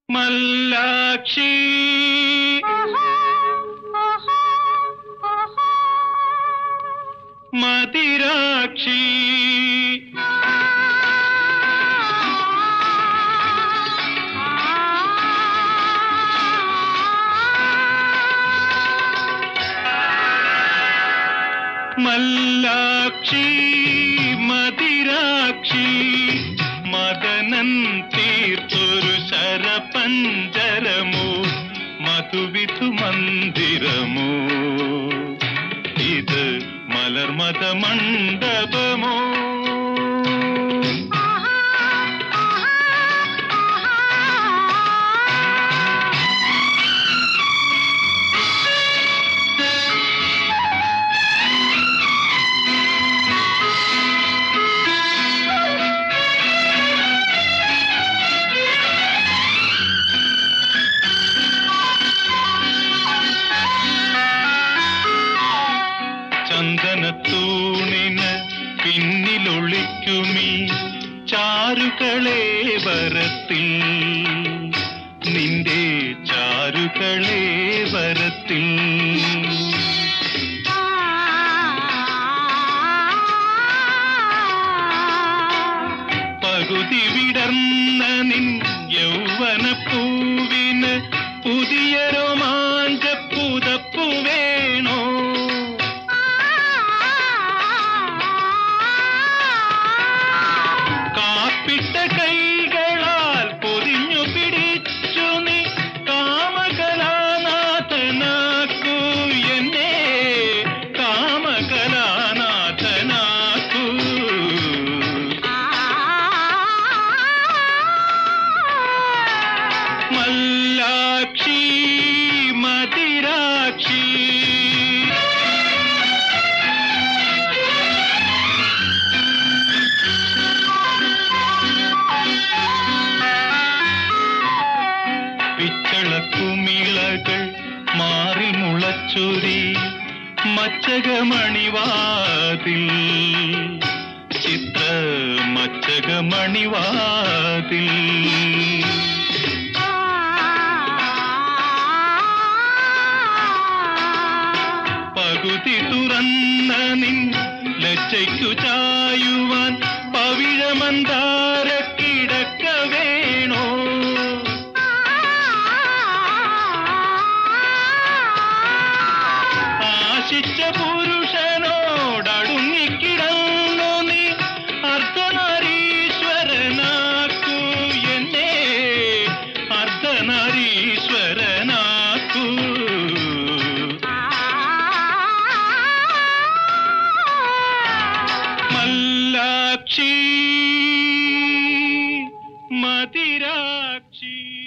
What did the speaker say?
മല്ലാക്ഷി മതിരാക്ഷി മല്ലാക്ഷി മതിരാക്ഷി മദനൻ തീർത്തൊരു ശരപഞ്ചരമോ മധുവിധു മന്ദിരമോ ഇത് മലർമത മണ്ഡപമോ ചന്ദനത്തൂണിന് പിന്നിലൊളിക്കുമീ ചാരുകളെ വരത്തിൽ നിന്റെ ചാരുകളെ വരത്തിൽ പകുതി വിടർന്ന നിൻ യൗവനപ്പൂവിന് പുതിയ രോമാഞ്ച പുതപ്പു വേണോ കൈകളാൽ പൊതിഞ്ഞു പിടിച്ചു നീ കാമകലാനാഥനാക്കൂ എന്നെ കാമകലാനാഥനാക്കൂ മല്ലാക്ഷി മതിരാക്ഷി പിച്ചളക്കുമിളകൾ മാറി മുളച്ചൊരി മച്ചകമണിവാതിൽ ചിത്ര മച്ചകമണിവാതിൽ പകുതി തുറന്ന നിൻ ലജ്ജയ്ക്കു ചായുവാൻ പവിഴമന്ദാര കിടക്ക വേണോ ആശിച്ച പുരുഷനോടടുങ്ങിക്കിടന്നു നീ അർദ്ധനാരീശ്വരനാക്കൂ എന്നെ അർദ്ധനാരീശ്വരനാക്കൂ മല്ലാക്ഷി മതിരാക്ഷി